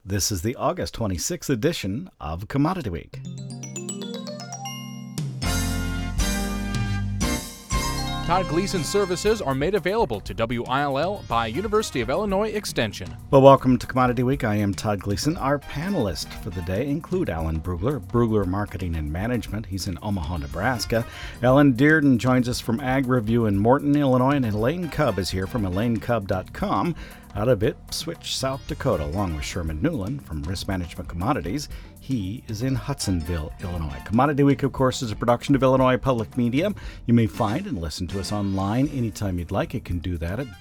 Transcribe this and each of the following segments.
This is the August 26th edition of Commodity Week. Todd Gleason services are made available to WILL by University of Illinois Extension. Well, welcome to Commodity Week. I am Todd Gleason. Our panelists for the day include Alan Brugler, Brugler Marketing and Management. He's in Omaha, Nebraska. Ellen Dearden joins us from Ag Review in Morton, Illinois. And Elaine Cubb is here from ElaineCubb.com out of Ipswich, South Dakota, along with Sherman Newland from Risk Management Commodities. He is in Hudsonville, Illinois. Commodity Week, of course, is a production of Illinois Public Media. You may find and listen to us online anytime you'd like. You can do that at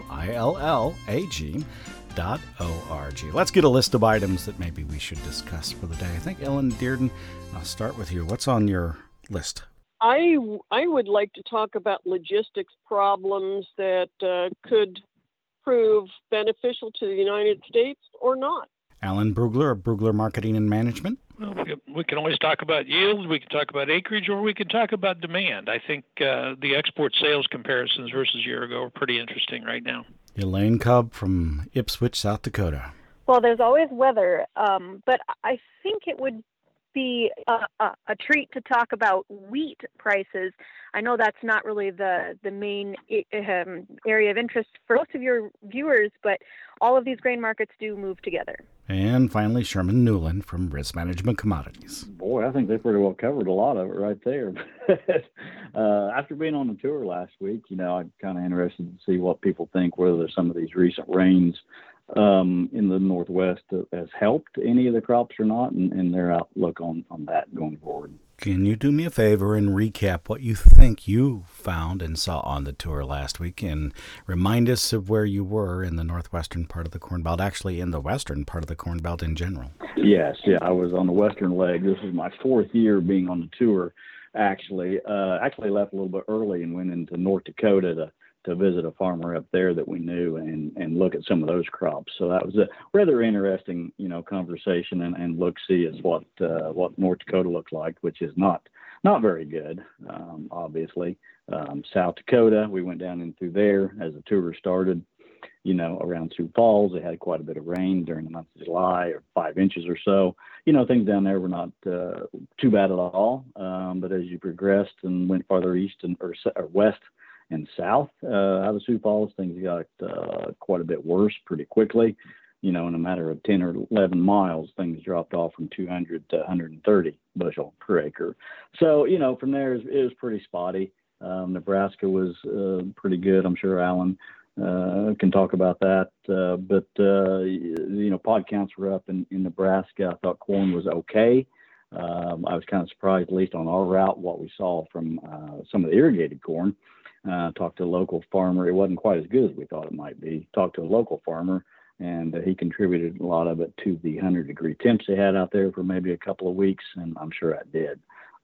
willag.org. Let's get a list of items that maybe we should discuss for the day. I think, Ellen Dearden, I'll start with you. What's on your list? I would like to talk about logistics problems that could prove beneficial to the United States or not. Alan Brugler of Brugler Marketing and Management. Well, we can always talk about yield, we can talk about acreage, or we can talk about demand. I think the export sales comparisons versus a year ago are pretty interesting right now. Elaine Cubb from Ipswich, South Dakota. Well, there's always weather, but I think it would be a treat to talk about wheat prices. I know that's not really the main area of interest for most of your viewers, but all of these grain markets do move together. And finally, Sherman Newland from Risk Management Commodities. Boy, I think they pretty well covered a lot of it right there. After being on the tour last week, I'm kind of interested to see what people think, whether some of these recent rains in the Northwest has helped any of the crops or not, and their outlook on that going forward. Can you do me a favor and recap what you think you found and saw on the tour last week, and remind us of where you were in the northwestern part of the Corn Belt, actually in the western part of the Corn Belt in general? Yes, I was on the western leg. This is my fourth year being on the tour, actually. Actually left a little bit early and went into North Dakota to visit a farmer up there that we knew and look at some of those crops. So that was a rather interesting, conversation and look-see as what North Dakota looked like, which is not very good, obviously. South Dakota, we went down in through there as the tour started, around Sioux Falls. They had quite a bit of rain during the month of July, or 5 inches or so. Things down there were not too bad at all. But as you progressed and went farther east or west and south out of Sioux Falls, things got quite a bit worse pretty quickly. In a matter of 10 or 11 miles, things dropped off from 200 to 130 bushel per acre. So, from there, it was pretty spotty. Nebraska was pretty good. I'm sure Alan can talk about that. But pod counts were up in Nebraska. I thought corn was okay. I was kind of surprised, at least on our route, what we saw from some of the irrigated corn. Talked to a local farmer. It wasn't quite as good as we thought it might be. Talked to a local farmer, and he contributed a lot of it to the 100-degree temps they had out there for maybe a couple of weeks, and I'm sure that did.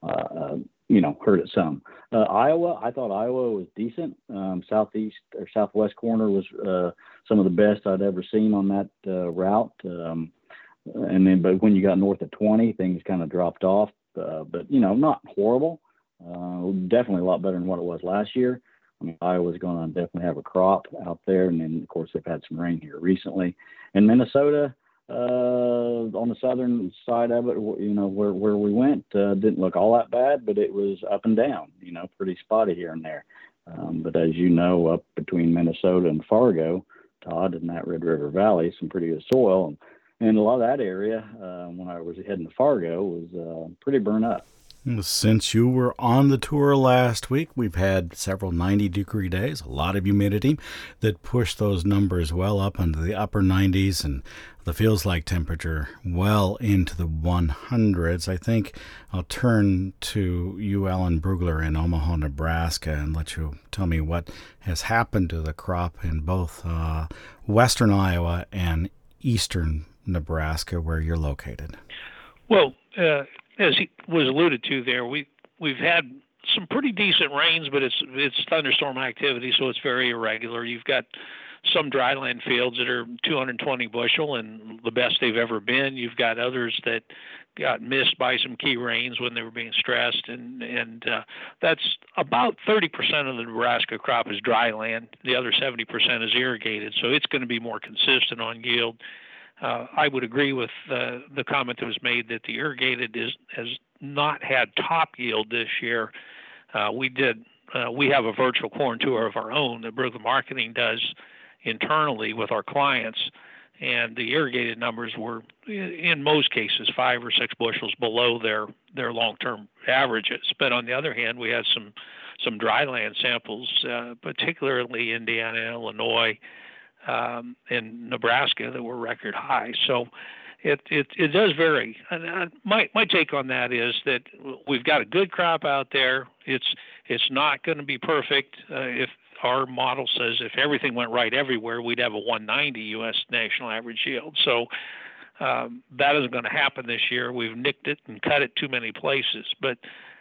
Hurt it some. Iowa, I thought Iowa was decent. Southeast or southwest corner was some of the best I'd ever seen on that route. But when you got north of 20, things kind of dropped off. But not horrible. Definitely a lot better than what it was last year. Iowa's going to definitely have a crop out there, and then of course they've had some rain here recently. And Minnesota, on the southern side of it, where we went, didn't look all that bad, but it was up and down. Pretty spotty here and there. But as you know, up between Minnesota and Fargo, Todd, and that Red River Valley, some pretty good soil, and a lot of that area when I was heading to Fargo was pretty burnt up. Since you were on the tour last week, we've had several 90-degree days, a lot of humidity that pushed those numbers well up into the upper 90s and the feels-like temperature well into the 100s. I think I'll turn to you, Alan Brugler, in Omaha, Nebraska, and let you tell me what has happened to the crop in both western Iowa and eastern Nebraska, where you're located. Well, as he was alluded to there, we've had some pretty decent rains, but it's thunderstorm activity, so it's very irregular. You've got some dryland fields that are 220 bushel and the best they've ever been. You've got others that got missed by some key rains when they were being stressed, and that's about 30% of the Nebraska crop is dryland. The other 70% is irrigated, so it's going to be more consistent on yield. I would agree with the comment that was made that the irrigated has not had top yield this year. We have a virtual corn tour of our own that Brugler Marketing does internally with our clients, and the irrigated numbers were in most cases 5 or 6 bushels below their long-term averages. But on the other hand, we had some dryland samples, particularly Indiana, Illinois, and Nebraska, that were record high. So it does vary. And my take on that is that we've got a good crop out there. It's not going to be perfect. If our model says if everything went right everywhere, we'd have a 190 U.S. national average yield. So that isn't going to happen this year. We've nicked it and cut it too many places. But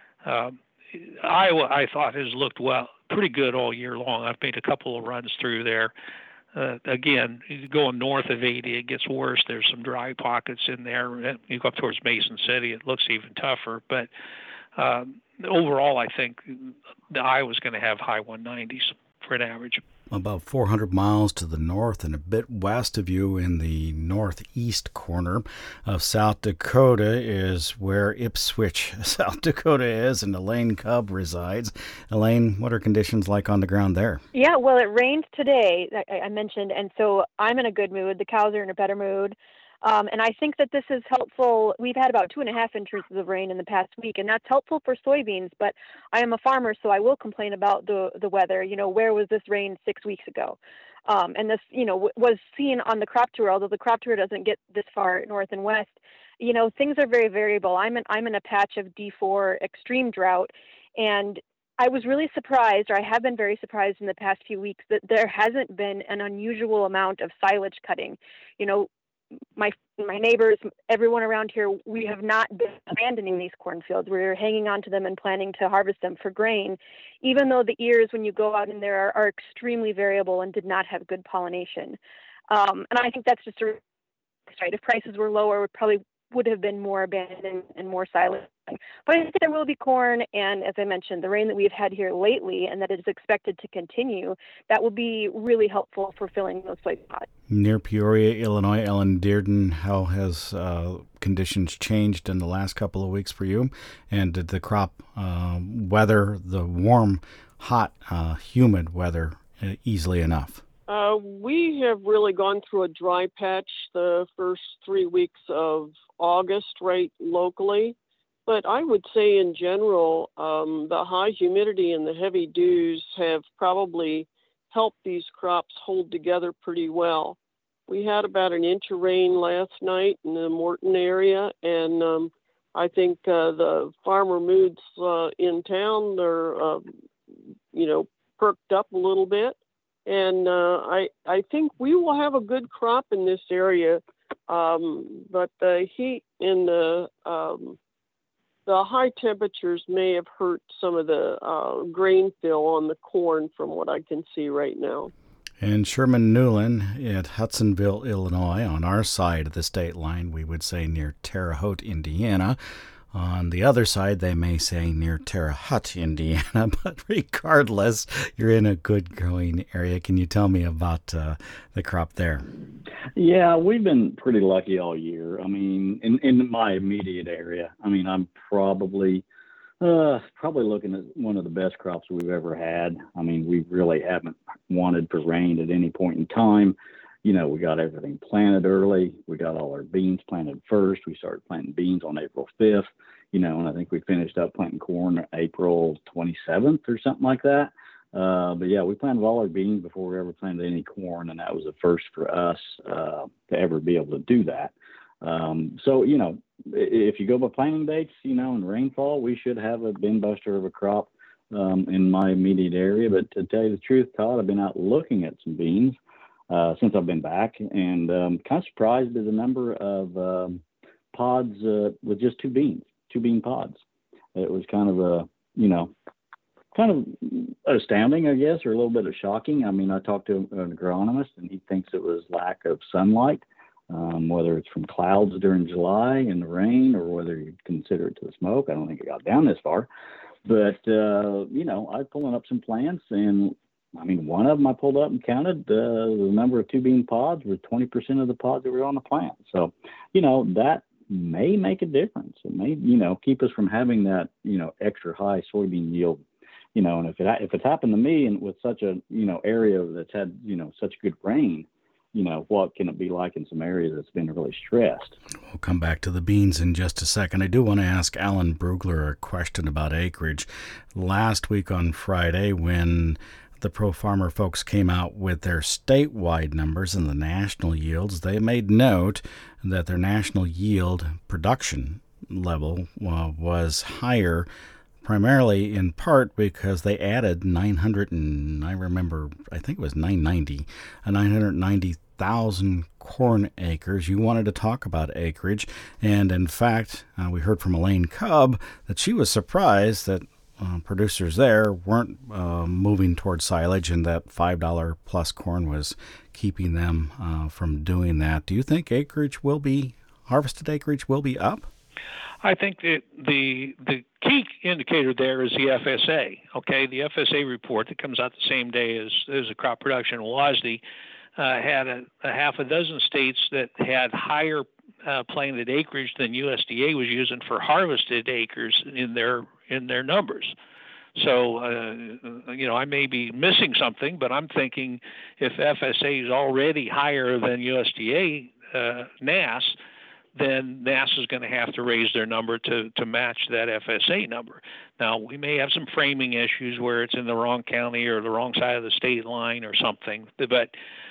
Iowa, I thought, has looked pretty good all year long. I've made a couple of runs through there. Again, going north of 80, it gets worse. There's some dry pockets in there. You go up towards Mason City, it looks even tougher. But overall, I think Iowa's going to have high 190s for an average. About 400 miles to the north and a bit west of you in the northeast corner of South Dakota is where Ipswich, South Dakota is, and Elaine Cub resides. Elaine, what are conditions like on the ground there? Yeah, well, it rained today, I mentioned, and so I'm in a good mood. The cows are in a better mood. And I think that this is helpful. We've had about 2.5 inches of rain in the past week, and that's helpful for soybeans. But I am a farmer, so I will complain about the weather. Where was this rain 6 weeks ago? And this, was seen on the crop tour, although the crop tour doesn't get this far north and west. Things are very variable. I'm in a patch of D4 extreme drought, and I was really surprised, or I have been very surprised in the past few weeks, that there hasn't been an unusual amount of silage cutting. My neighbors, everyone around here, we have not been abandoning these cornfields. We're hanging on to them and planning to harvest them for grain, even though the ears, when you go out in there, are extremely variable and did not have good pollination. And I think that's just right. If prices were lower, we probably would have been more abandoned and more silent. But I think there will be corn, and as I mentioned, the rain that we've had here lately and that is expected to continue, that will be really helpful for filling those soy pods. Near Peoria, Illinois, Ellen Dearden, how has conditions changed in the last couple of weeks for you? And did the crop weather the warm, hot, humid weather easily enough? We have really gone through a dry patch the first 3 weeks of August, right, locally. But I would say in general, the high humidity and the heavy dews have probably helped these crops hold together pretty well. We had about an inch of rain last night in the Morton area, and I think the farmer moods in town are, perked up a little bit. And I think we will have a good crop in this area, but the heat and the high temperatures may have hurt some of the grain fill on the corn from what I can see right now. And Sherman Newland at Hudsonville, Illinois, on our side of the state line, we would say near Terre Haute, Indiana. On the other side, they may say near Terre Haute, Indiana, but regardless, you're in a good growing area. Can you tell me about the crop there? Yeah, we've been pretty lucky all year. I mean, in my immediate area, I'm probably looking at one of the best crops we've ever had. We really haven't wanted for rain at any point in time. We got everything planted early. We got all our beans planted first. We started planting beans on April 5th, and I think we finished up planting corn April 27th or something like that. But yeah, we planted all our beans before we ever planted any corn, and that was the first for us to ever be able to do that. So, if you go by planting dates, and rainfall, we should have a bin buster of a crop in my immediate area. But to tell you the truth, Todd, I've been out looking at some beans since I've been back, and kind of surprised at the number of pods with just two bean pods. It was kind of astounding, I guess, or a little bit of shocking. I talked to an agronomist, and he thinks it was lack of sunlight, whether it's from clouds during July and the rain, or whether you'd consider it to the smoke. I don't think it got down this far. But, I'm pulling up some plants, and I mean, one of them I pulled up and counted the number of two bean pods was 20% of the pods that were on the plant. So, that may make a difference. It may, keep us from having that, extra high soybean yield. And if it's happened to me and with such a, area that's had, such good rain, what can it be like in some areas that's been really stressed? We'll come back to the beans in just a second. I do want to ask Alan Brugler a question about acreage. Last week on Friday, when the Pro Farmer folks came out with their statewide numbers and the national yields, they made note that their national yield production level was higher, primarily in part because they added 990,000 corn acres. You wanted to talk about acreage, and in fact, we heard from Elaine Cubb that she was surprised that producers there weren't moving towards silage, and that $5 plus corn was keeping them from doing that. Do you think harvested acreage will be up? I think that the key indicator there is the FSA. Okay, the FSA report that comes out the same day as the crop production WASDE had a half a dozen states that had higher planted acreage than USDA was using for harvested acres in their numbers. So, I may be missing something, but I'm thinking if FSA is already higher than USDA NASS, then NASS is going to have to raise their number to match that FSA number. Now, we may have some framing issues where it's in the wrong county or the wrong side of the state line or something, but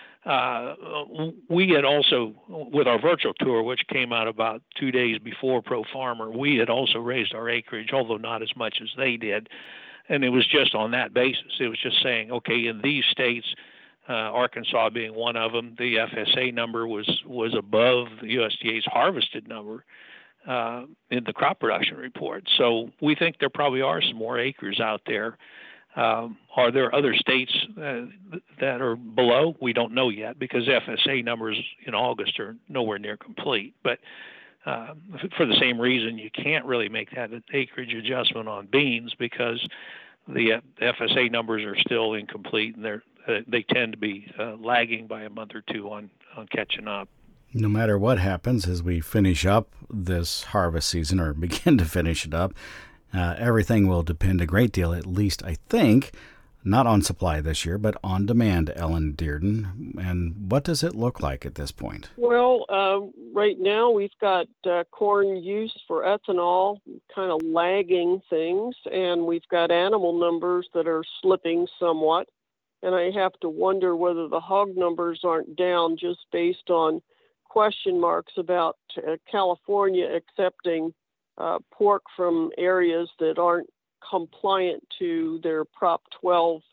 we had also, with our virtual tour, which came out about 2 days before Pro Farmer, we had also raised our acreage, although not as much as they did. And it was just on that basis. It was just saying, okay, in these states, Arkansas being one of them, the FSA number was above the USDA's harvested number in the crop production report. So we think there probably are some more acres out there. Are there other states that are below? We don't know yet because FSA numbers in August are nowhere near complete. But for the same reason, you can't really make that acreage adjustment on beans because the FSA numbers are still incomplete and they tend to be lagging by a month or two on catching up. No matter what happens as we finish up this harvest season or begin to finish it up, everything will depend a great deal, at least I think, not on supply this year, but on demand, Ellen Dearden. And what does it look like at this point? Well, right now we've got corn use for ethanol kind of lagging things, and we've got animal numbers that are slipping somewhat. And I have to wonder whether the hog numbers aren't down just based on question marks about California accepting pork from areas that aren't compliant to their Prop 12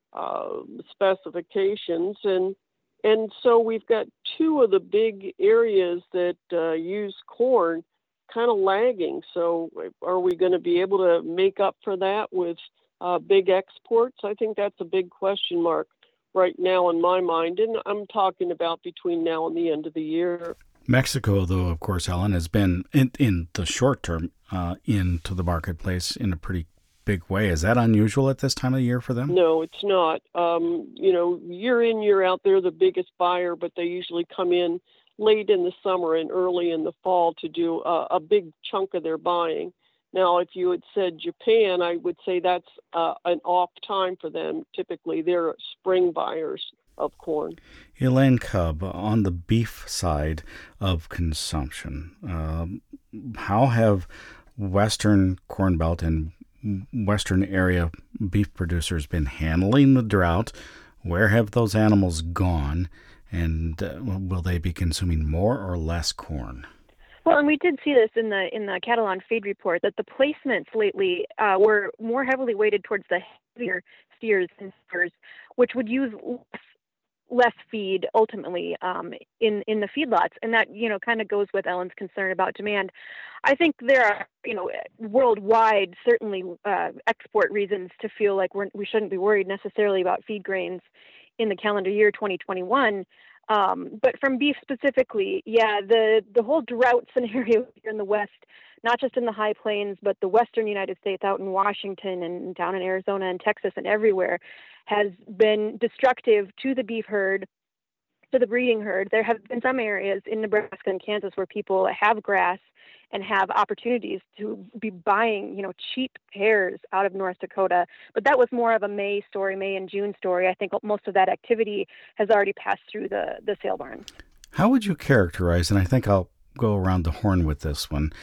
specifications. And so we've got two of the big areas that use corn kind of lagging. So are we going to be able to make up for that with big exports? I think that's a big question mark right now in my mind. And I'm talking about between now and the end of the year. Mexico, though, of course, Ellen, has been in the short term into the marketplace in a pretty big way. Is that unusual at this time of the year for them? No, it's not. Year in, year out, they're the biggest buyer, but they usually come in late in the summer and early in the fall to do a big chunk of their buying. Now, if you had said Japan, I would say that's an off time for them. Typically, they're spring buyers of corn. Elaine Cubb, on the beef side of consumption, how have Western Corn Belt and Western area beef producers been handling the drought? Where have those animals gone? And will they be consuming more or less corn? Well, and we did see this in the Cattle on Feed report that the placements lately were more heavily weighted towards the heavier steers and steers, which would use less feed ultimately in the feedlots, and that kind of goes with Ellen's concern about demand. I think there are worldwide certainly export reasons to feel like we shouldn't be worried necessarily about feed grains in the calendar year 2021. But from beef specifically, the whole drought scenario here in the West, not just in the high plains, but the western United States out in Washington and down in Arizona and Texas and everywhere, has been destructive to the beef herd, to the breeding herd. There have been some areas in Nebraska and Kansas where people have grass and have opportunities to be buying, cheap pears out of North Dakota. But that was more of a May and June story. I think most of that activity has already passed through the sale barn. How would you characterize, and I think I'll go around the horn with this one,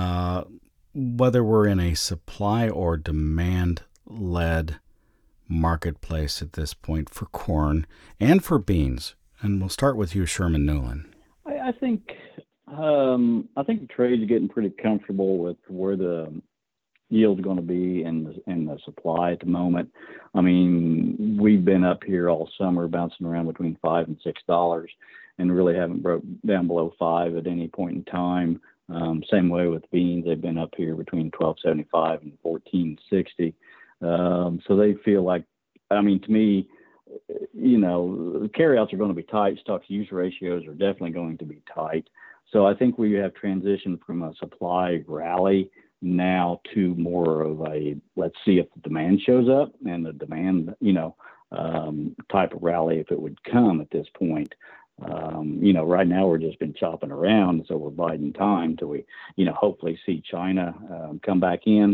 whether we're in a supply or demand-led marketplace at this point for corn and for beans? And we'll start with you, Sherman Newland. I think the trade's getting pretty comfortable with where the yield's going to be and the supply at the moment. I mean, we've been up here all summer bouncing around between $5 and $6 and really haven't broke down below $5 at any point in time. Same way with beans. They've been up here between $12.75 and $14.60. So they feel like, to me, carryouts are going to be tight. Stock-to-use ratios are definitely going to be tight. So I think we have transitioned from a supply rally now to more of a let's see if the demand shows up, and the demand, type of rally if it would come at this point. Right now we're just been chopping around, so we're biding time till we, hopefully see China come back in.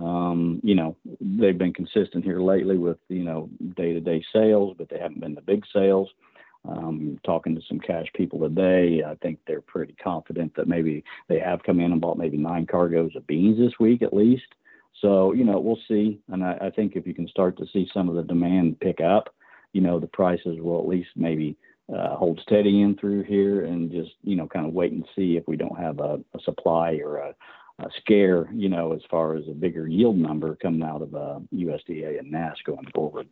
They've been consistent here lately with, day-to-day sales, but they haven't been the big sales. Talking to some cash people today, I think they're pretty confident that maybe they have come in and bought maybe 9 cargoes of beans this week at least. So, we'll see. And I think if you can start to see some of the demand pick up, the prices will at least maybe hold steady in through here and just, kind of wait and see if we don't have a supply or a scare, as far as a bigger yield number coming out of USDA and NASS going forward.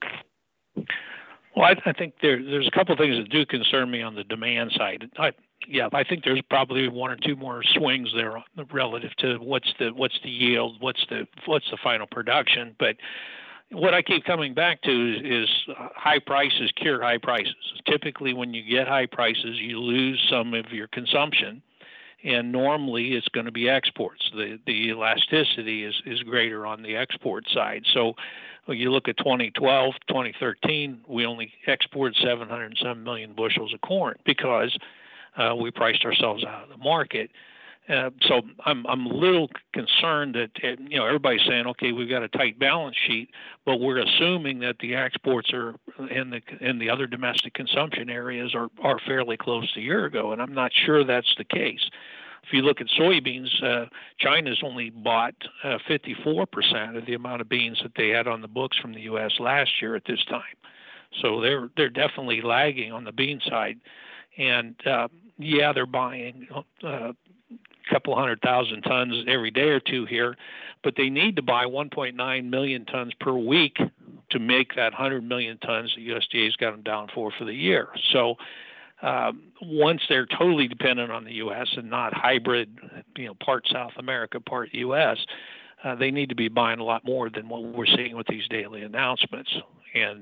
Well, I think there's a couple of things that do concern me on the demand side. I think there's probably 1 or 2 more swings there relative to what's the yield, what's the final production. But what I keep coming back to is high prices cure high prices. Typically, when you get high prices, you lose some of your consumption. And normally it's going to be exports. The elasticity is greater on the export side. So when you look at 2012, 2013, we only exported 707 million bushels of corn because we priced ourselves out of the market. So I'm a little concerned that everybody's saying, okay, we've got a tight balance sheet, but we're assuming that the exports are in the other domestic consumption areas are fairly close to a year ago, and I'm not sure that's the case. If you look at soybeans, China's only bought 54% of the amount of beans that they had on the books from the U.S. last year at this time. So they're definitely lagging on the bean side, and they're buying couple 100,000 tons every day or two here, but they need to buy 1.9 million tons per week to make that 100 million tons the USDA's got them down for the year. So once they're totally dependent on the U.S. and not hybrid, part South America, part U.S., they need to be buying a lot more than what we're seeing with these daily announcements. And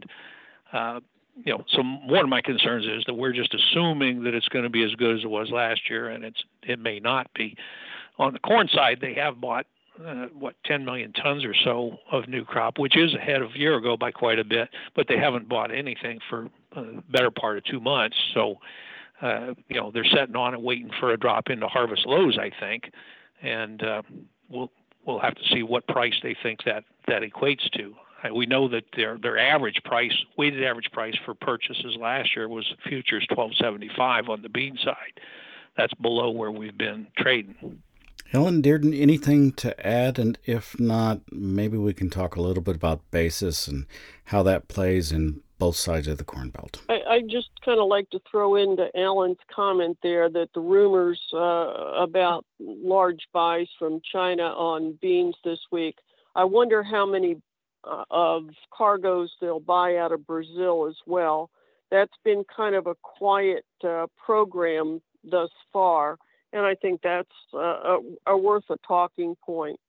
so one of my concerns is that we're just assuming that it's going to be as good as it was last year, and it may not be. On the corn side, they have bought 10 million tons or so of new crop, which is ahead of a year ago by quite a bit, but they haven't bought anything for the better part of 2 months. So they're sitting on it, waiting for a drop into harvest lows, I think, and we'll have to see what price they think that equates to. We know that their average price, weighted average price for purchases last year was futures $12.75 on the bean side. That's below where we've been trading. Ellen Dearden, anything to add? And if not, maybe we can talk a little bit about basis and how that plays in both sides of the Corn Belt. I just kind of like to throw into Alan's comment there that the rumors about large buys from China on beans this week, I wonder how many of cargoes they'll buy out of Brazil as well. That's been kind of a quiet program thus far, and I think that's worth a talking point.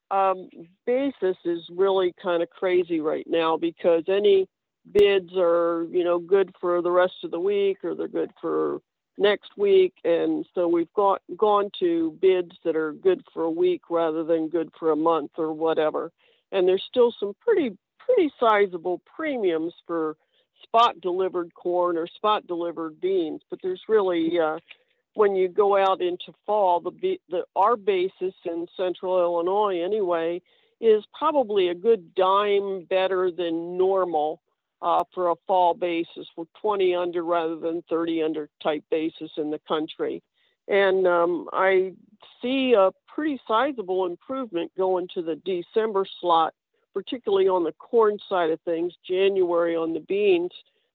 Basis is really kind of crazy right now because any bids are, good for the rest of the week or they're good for next week, and so we've gone to bids that are good for a week rather than good for a month or whatever. And there's still some pretty pretty sizable premiums for spot delivered corn or spot delivered beans. But there's really, when you go out into fall, our basis in central Illinois anyway is probably a good dime better than normal for a fall basis. We're 20 under rather than 30 under type basis in the country. And I see a pretty sizable improvement going to the December slot, particularly on the corn side of things, January on the beans.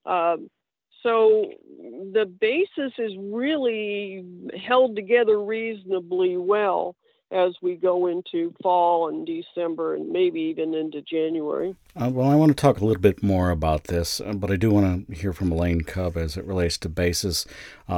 So the basis is really held together reasonably well as we go into fall and December and maybe even into January. Well, I want to talk a little bit more about this, but I do want to hear from Elaine Cub as it relates to basis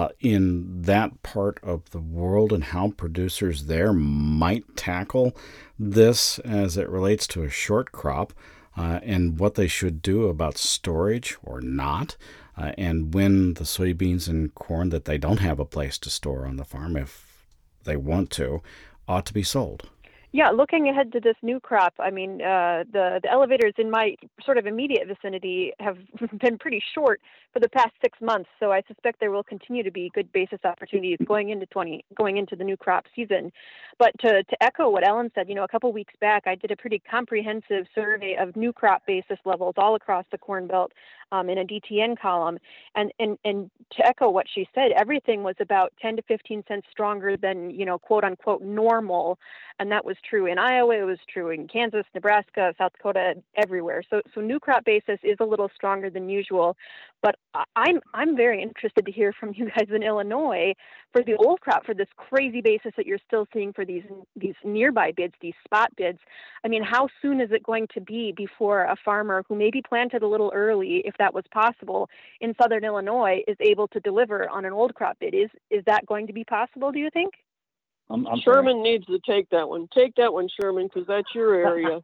in that part of the world and how producers there might tackle this as it relates to a short crop and what they should do about storage or not, and when the soybeans and corn that they don't have a place to store on the farm, if they want to, ought to be sold. Yeah, looking ahead to this new crop, I mean, the elevators in my sort of immediate vicinity have been pretty short for the past 6 months, so I suspect there will continue to be good basis opportunities going into the new crop season. But to echo what Ellen said, a couple weeks back, I did a pretty comprehensive survey of new crop basis levels all across the Corn Belt in a DTN column, and to echo what she said, everything was about 10 to 15 cents stronger than quote unquote normal, and that was true in Iowa, it was true in Kansas, Nebraska, South Dakota, everywhere. So new crop basis is a little stronger than usual, but I'm very interested to hear from you guys in Illinois for the old crop, for this crazy basis that you're still seeing for these nearby bids, these spot bids. I mean, how soon is it going to be before a farmer who maybe planted a little early, if that was possible, in southern Illinois is able to deliver on an old crop bid? Is that going to be possible, do you think? Sherman needs to take that one. Take that one, Sherman, because that's your area.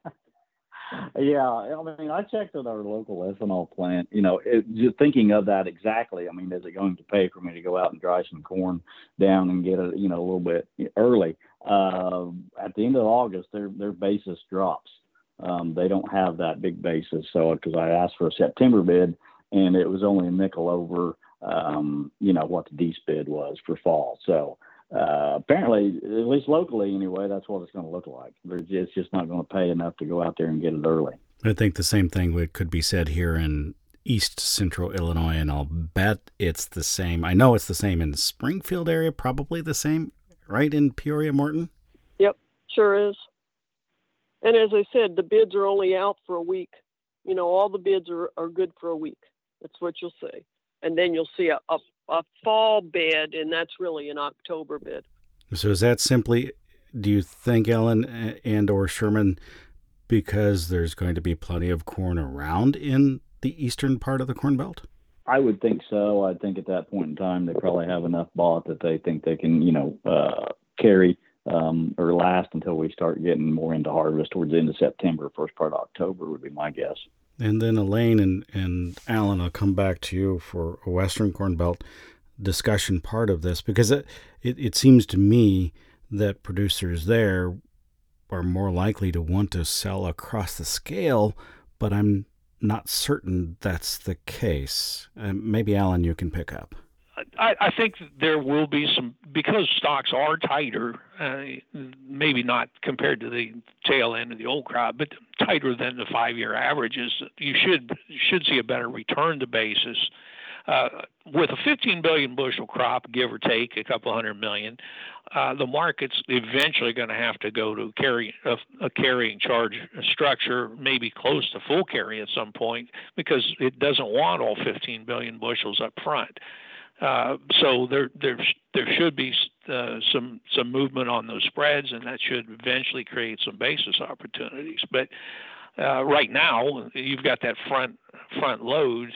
Yeah, I mean, I checked with our local ethanol plant. Just thinking of that exactly. I mean, is it going to pay for me to go out and dry some corn down and get it, a little bit early? At the end of August, their basis drops. They don't have that big basis. So, because I asked for a September bid, and it was only a nickel over, what the Dees bid was for fall. So. Apparently, at least locally anyway, that's what it's going to look like. It's just not going to pay enough to go out there and get it early. I think the same thing could be said here in East Central Illinois, and I'll bet it's the same. I know it's the same in the Springfield area, probably the same, right, in Peoria, Morton? Yep, sure is. And as I said, the bids are only out for a week. All the bids are good for a week. That's what you'll see. And then you'll see a fall bid, and that's really an October bid. So is that simply, do you think, Ellen and or Sherman, because there's going to be plenty of corn around in the eastern part of the Corn Belt? I would think so. I think at that point in time, they probably have enough bought that they think they can, carry or last until we start getting more into harvest towards the end of September, first part of October would be my guess. And then Elaine and Alan, I'll come back to you for a Western Corn Belt discussion part of this, because it seems to me that producers there are more likely to want to sell across the scale, but I'm not certain that's the case. Maybe, Alan, you can pick up. I think there will be some, because stocks are tighter, maybe not compared to the tail end of the old crop, but tighter than the 5-year averages. You should see a better return to basis. With a 15 billion bushel crop, give or take a couple hundred million, the market's eventually going to have to go to a carrying charge structure, maybe close to full carry at some point, because it doesn't want all 15 billion bushels up front. So there should be some movement on those spreads, and that should eventually create some basis opportunities. But right now, you've got that front load.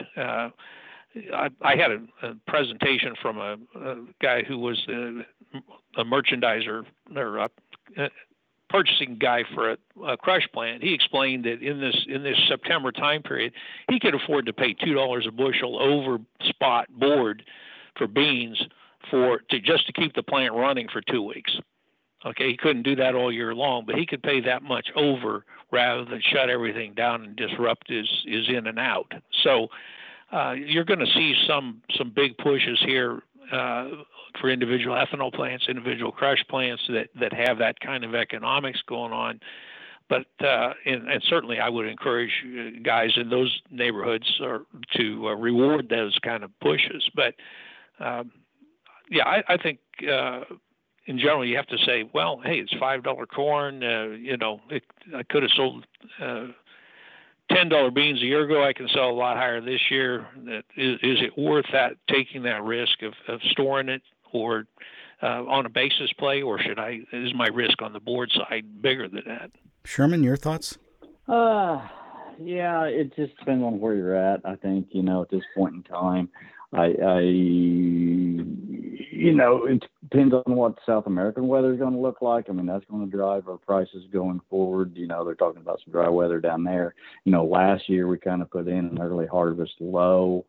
I had a presentation from a guy who was a merchandiser or a purchasing guy for a crush plant. He explained that in this September time period, he could afford to pay $2 a bushel over spot board for beans just to keep the plant running for 2 weeks. Okay, he couldn't do that all year long, but he could pay that much over rather than shut everything down and disrupt his in and out. So you're going to see some big pushes here for individual ethanol plants, individual crush plants that have that kind of economics going on. But and certainly, I would encourage guys in those neighborhoods to reward those kind of pushes. But I think in general, you have to say, well, hey, it's $5 corn. I could have sold $10 beans a year ago. I can sell a lot higher this year. Is it worth that, taking that risk of storing it or on a basis play, or is my risk on the board side bigger than that? Sherman, your thoughts? Yeah, it just depends on where you're at. I think, at this point in time, it depends on what South American weather is going to look like. I mean, that's going to drive our prices going forward. They're talking about some dry weather down there. Last year we kind of put in an early harvest low.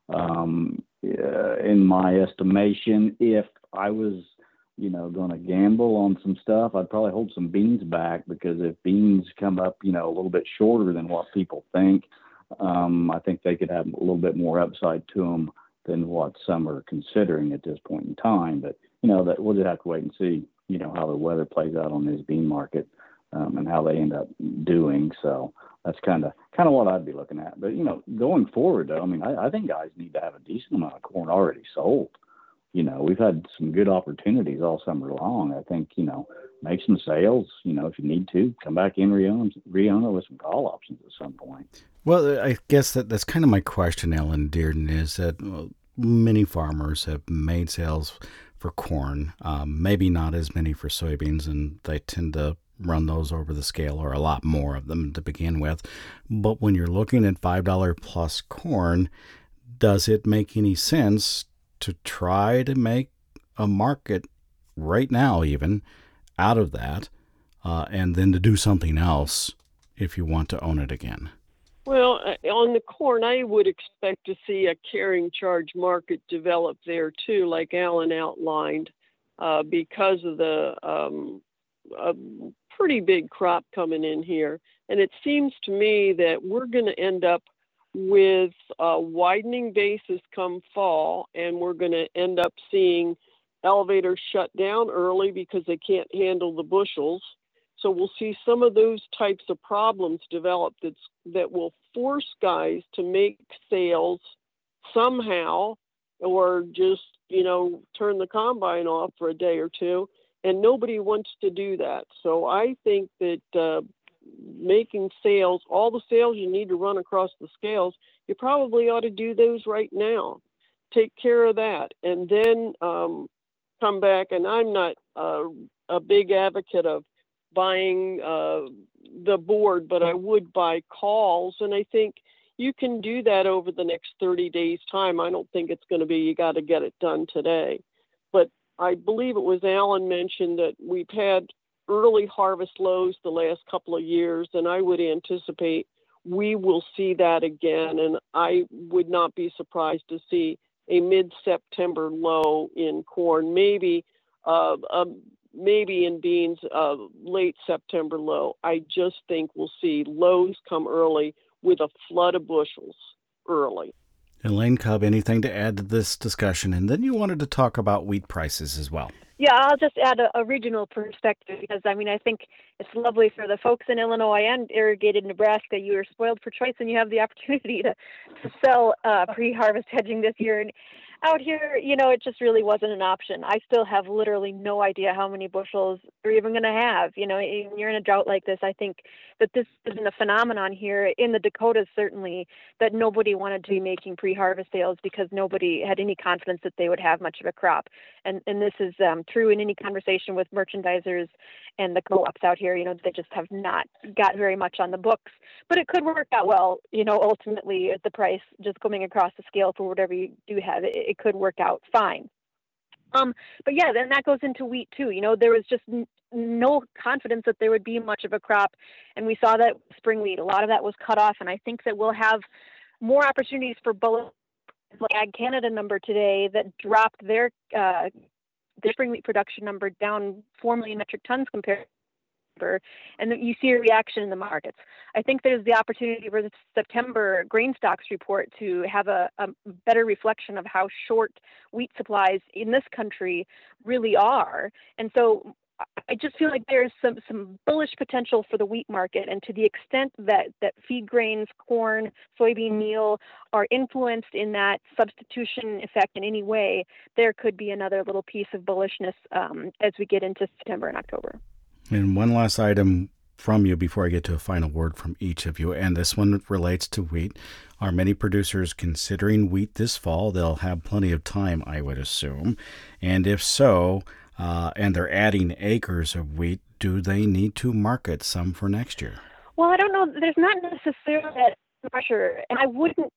In my estimation, if I was, going to gamble on some stuff, I'd probably hold some beans back, because if beans come up, a little bit shorter than what people think, I think they could have a little bit more upside to them than what some are considering at this point in time. But, that we'll just have to wait and see, how the weather plays out on this bean market, and how they end up doing. So that's kind of what I'd be looking at. But, going forward, though, I mean, I think guys need to have a decent amount of corn already sold. We've had some good opportunities all summer long. I think, make some sales, if you need to, come back in, re-own it with some call options at some point. Well, I guess that's kind of my question, Alan Dearden, is that many farmers have made sales for corn, maybe not as many for soybeans, and they tend to run those over the scale, or a lot more of them to begin with. But when you're looking at $5 plus corn, does it make any sense to try to make a market right now even out of that, and then to do something else if you want to own it again? Well, on the corn, I would expect to see a carrying charge market develop there too, like Alan outlined, because of the a pretty big crop coming in here. And it seems to me that we're going to end up with widening basis come fall, and we're going to end up seeing elevators shut down early because they can't handle the bushels. So we'll see some of those types of problems develop that will force guys to make sales somehow, or just, turn the combine off for a day or two. And nobody wants to do that. So I think that making sales, all the sales you need to run across the scales, you probably ought to do those right now. Take care of that. And then come back. And I'm not a big advocate of buying the board, but I would buy calls. And I think you can do that over the next 30 days time. I don't think it's going to be, you got to get it done today. But I believe it was Alan mentioned that we've had early harvest lows the last couple of years, and I would anticipate we will see that again. And I would not be surprised to see a mid-September low in corn, maybe in beans, late September low. I just think we'll see lows come early with a flood of bushels early. Elaine Cub, anything to add to this discussion? And then you wanted to talk about wheat prices as well. Yeah, I'll just add a regional perspective, because, I think it's lovely for the folks in Illinois and irrigated Nebraska. You are spoiled for choice, and you have the opportunity to sell pre-harvest hedging this year. And out here, it just really wasn't an option. I still have literally no idea how many bushels you're even going to have. You're in a drought like this. I think that this isn't a phenomenon here in the Dakotas, certainly, that nobody wanted to be making pre-harvest sales because nobody had any confidence that they would have much of a crop. And this is true in any conversation with merchandisers and the co-ops out here. They just have not got very much on the books. But it could work out well, ultimately, at the price just coming across the scale for whatever you do have. It could work out fine. But yeah, then that goes into wheat too. There was just no confidence that there would be much of a crop. And we saw that spring wheat, a lot of that was cut off. And I think that we'll have more opportunities for bullish. Ag Canada number today that dropped their their spring wheat production number down 4 million metric tons compared, and then you see a reaction in the markets. I think there's the opportunity for the September grain stocks report to have a better reflection of how short wheat supplies in this country really are. And so I just feel like there's some bullish potential for the wheat market, and to the extent that feed grains, corn, soybean meal are influenced in that substitution effect in any way, there could be another little piece of bullishness as we get into September and October. And one last item from you before I get to a final word from each of you, and this one relates to wheat. Are many producers considering wheat this fall? They'll have plenty of time, I would assume. And if so, and they're adding acres of wheat, do they need to market some for next year? Well, I don't know. There's not necessarily that pressure, and I wouldn't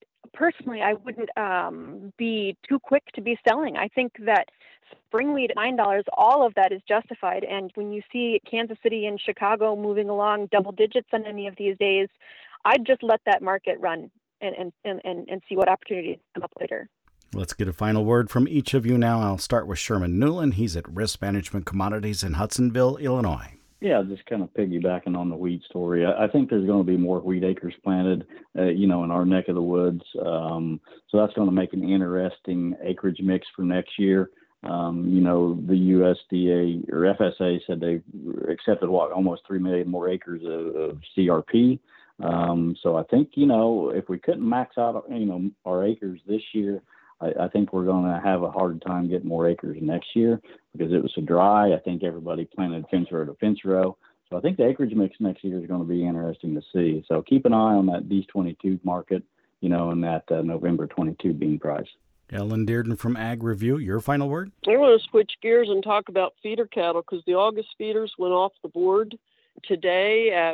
be too quick to be selling. I think that spring wheat at $9, all of that is justified. And when you see Kansas City and Chicago moving along double digits on any of these days, I'd just let that market run and see what opportunities come up later. Let's get a final word from each of you now. I'll start with Sherman Newland. He's at Risk Management Commodities in Hudsonville, Illinois. Yeah, just kind of piggybacking on the wheat story. I think there's going to be more wheat acres planted, in our neck of the woods. So that's going to make an interesting acreage mix for next year. The USDA or FSA said they accepted almost 3 million more acres of CRP. So I think, if we couldn't max out, our acres this year, I think we're going to have a hard time getting more acres next year because it was so dry. I think everybody planted fence row to fence row. So I think the acreage mix next year is going to be interesting to see. So keep an eye on that D22 market, and that November 22 bean price. Ellen Dearden from Ag Review, your final word? I want to switch gears and talk about feeder cattle because the August feeders went off the board today at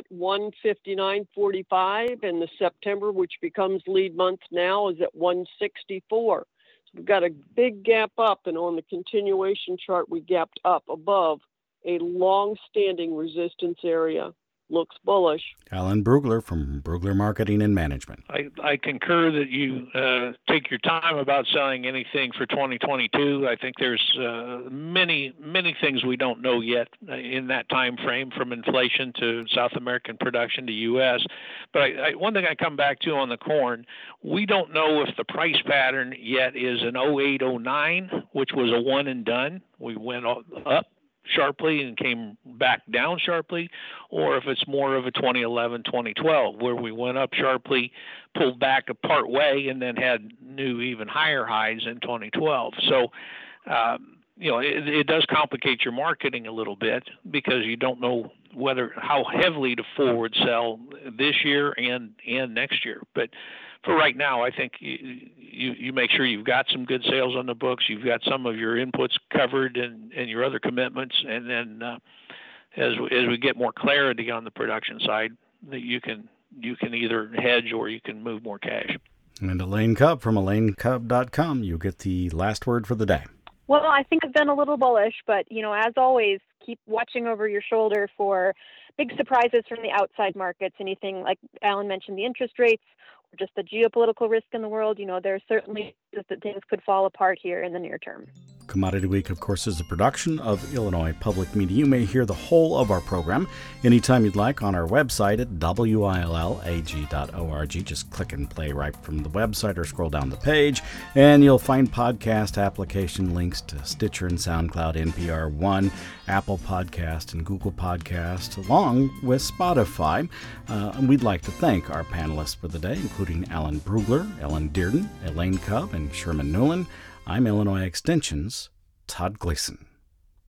159.45, and the September, which becomes lead month now, is at 164. So we've got a big gap up, and on the continuation chart, we gapped up above a long-standing resistance area. Looks bullish. Alan Brugler from Brugler Marketing and Management. I concur that you take your time about selling anything for 2022. I think there's many things we don't know yet in that time frame, from inflation to South American production to U.S. But one thing I come back to on the corn, we don't know if the price pattern yet is an 08-09, which was a one and done. We went up sharply and came back down sharply, or if it's more of a 2011-2012 where we went up sharply, pulled back a part way, and then had new even higher highs in 2012. So it does complicate your marketing a little bit because you don't know how heavily to forward sell this year and next year. But for right now, I think you make sure you've got some good sales on the books, you've got some of your inputs covered and your other commitments, and then as we get more clarity on the production side, that you can either hedge or you can move more cash. And Elaine Cub from ElaineCub.com, you get the last word for the day. Well, I think I've been a little bullish, but, as always, keep watching over your shoulder for big surprises from the outside markets. Anything like Alan mentioned, the interest rates, or just the geopolitical risk in the world. There's certainly that things could fall apart here in the near term. Commodity Week, of course, is a production of Illinois Public Media. You may hear the whole of our program anytime you'd like on our website at willag.org. Just click and play right from the website or scroll down the page, and you'll find podcast application links to Stitcher and SoundCloud, NPR One, Apple Podcast, and Google Podcast, along with Spotify. And we'd like to thank our panelists for the day, including Alan Brugler, Ellen Dearden, Elaine Cub, and Sherman Newland. I'm Illinois Extension's Todd Gleason.